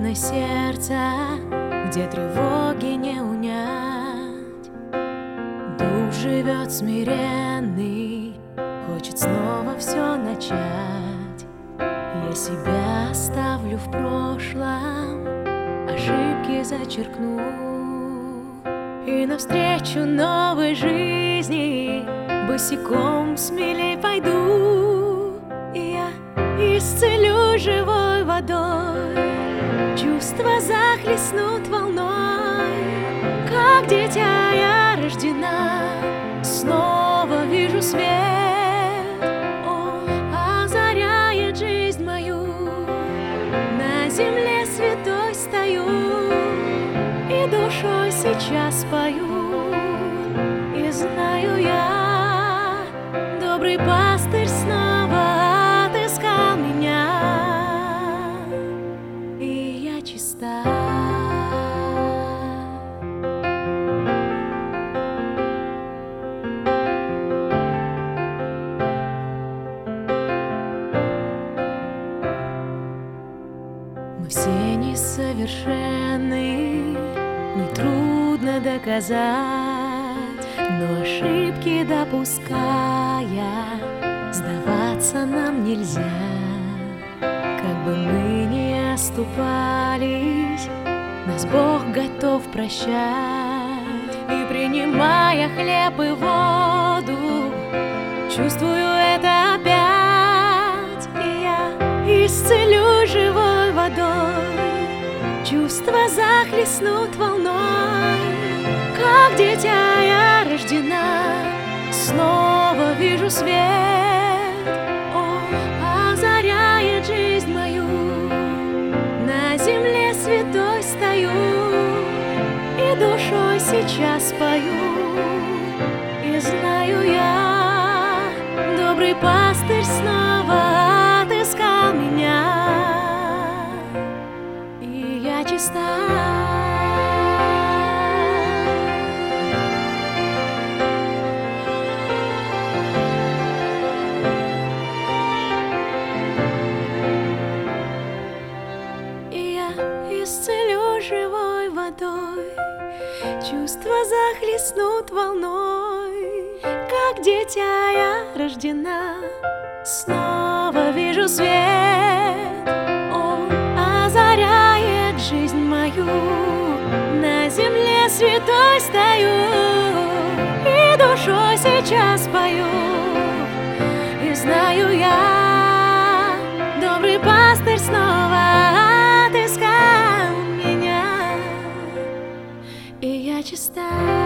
бездной сердца, где тревоги не унять. Дух живет смиренный, хочет снова все начать. Я себя оставлю в прошлом, ошибки зачеркну, и навстречу новой жизни босиком смелей пойду. И я исцелю живой водой, чувства захлестнут волной. Как дитя я рождена, снова вижу свет. Он озаряет жизнь мою, на земле святой стою, и душой сейчас пою. И знаю я, добрый пастырь снова отыскал меня, и я чиста. Мы все несовершенны, нетрудно доказать, но ошибки допуская, сдаваться нам нельзя. Как бы мы ни оступались, нас Бог готов прощать. И принимая хлеб и воду, чувствую это опять. И я исцелю живой водой, чувства захлестнут волной. Как дитя я рождена, снова вижу свет. Он озаряет жизнь мою, на земле святой стою, и душой сейчас пою. И знаю я, добрый пастырь снова отыскал меня, и я чиста. Исцелю живой водой, чувства захлестнут волной. Как дитя я рождена, снова вижу свет. Он озаряет жизнь мою, на земле святой стою, и душой сейчас пою. И знаю я, добрый пастырь снова отыскал меня, и я чиста.